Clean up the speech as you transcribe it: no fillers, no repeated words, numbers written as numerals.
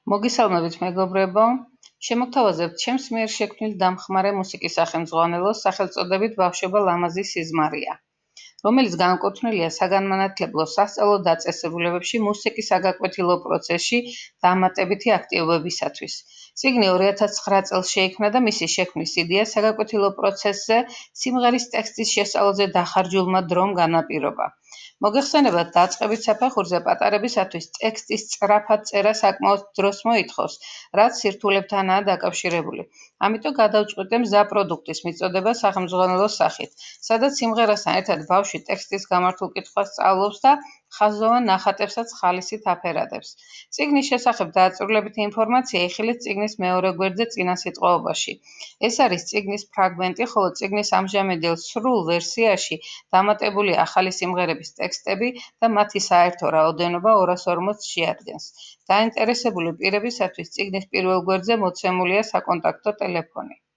მოგესალმებით, მეგობრებო! შემოგთავაზებთ ჩემს მიერ შექმნილ დამხმარე მუსიკის სახელმძღვანელოს სახელწოდებით „ბავშვობა ლამაზი სიზმარია“, რომელიც განკუთვნილია საგანმანათლებლო სასწავლო დაწესებულებებში მუსიკის საგაკვეთილო პროცესში დამატებითი აქტივობებისათვის. წიგნი 2009 წელს შეიქმნა და მისი შექმნის იდეა საგაკვეთილო პროცესზე სიმღერის ტექსტის შესწავლაზე დახარჯულმა დრომ განაპირობა. მოგეხსენებათ, დაწყებით საფეხურზე პატარებისათვის ტექსტის სწრაფად წერა საკმაოდ დროს მოითხოვს, რაც სირთულებთანაა დაკავშირებული. ამიტომ გადავწყვიტე მზა პროდუქტის მიწოდება სახელმძღვანელოს სახით, სადაც სიმღერასთან ერთად ბავშვი ტექსტის გამართულ კითხვას სწავლობს და ხაზოვან ნახატებსაც ხალისით აფერადებს. წიგნის შესახებ დაწვრილებითი ინფორმაცია იხილეთ წიგნის მეორე გვერდზე წინა სიტყვაობაში. ეს არის წიგნის ფრაგმენტი, ხოლო წიგნის ამჟამინდელ სრულ ვერსიაში დამატებული ახალი სიმღერების ტექსტები და მათი საერთო რაოდენობა 240-ს შეადგენს. დაინტერესებული პირებისათვის წიგნის პირველ გვერდზე მოცემულია საკონტაქტო ტელეფონი.